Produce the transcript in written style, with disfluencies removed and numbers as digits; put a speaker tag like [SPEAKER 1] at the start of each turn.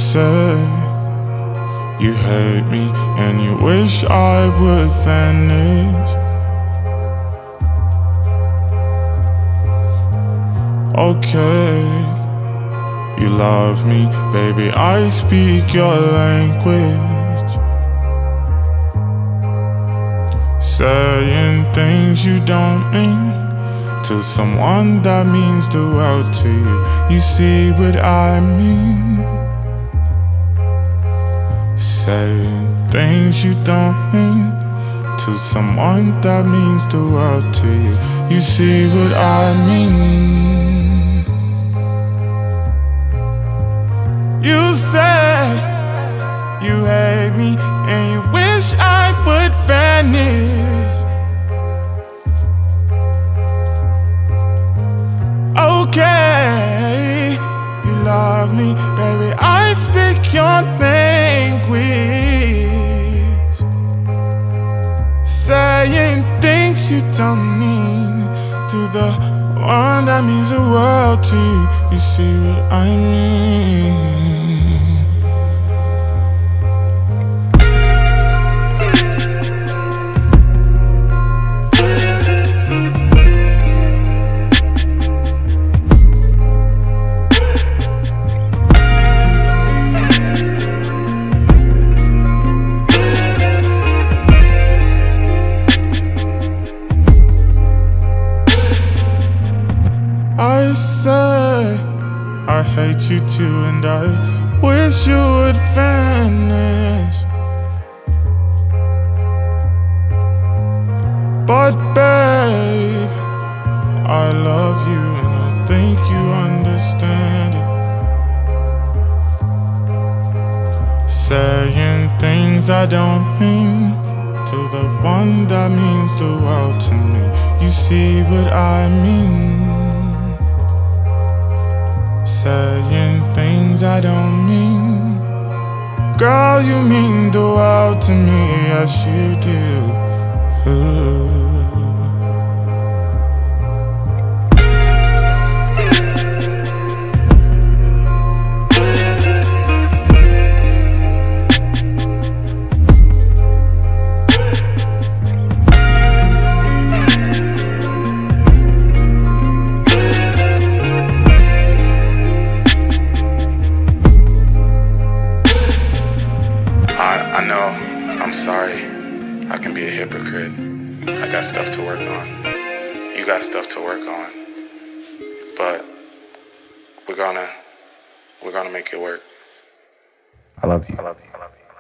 [SPEAKER 1] say you hate me and you wish I would vanish. Okay, you love me, baby, I speak your language. Saying things you don't mean to someone that means the world to you. You see what I mean? Saying things you don't mean to someone that means the world to you. You see what I mean? You say you hate me and you wish I would vanish. Okay, you love me, baby, I speak your language. Saying things you don't mean to the one that means the world to you. You see what I mean? I say I hate you too, and I wish you would vanish. But babe, I love you and I think you understand it. Saying things I don't mean to the one that means the world to me. You see what I mean? Saying things I don't mean. Girl, you mean the world to me, yes you do. Ooh. I know, I'm sorry, I can be a hypocrite. I got stuff to work on. You got stuff to work on. But we're gonna make it work. I love you. I love you. I love you.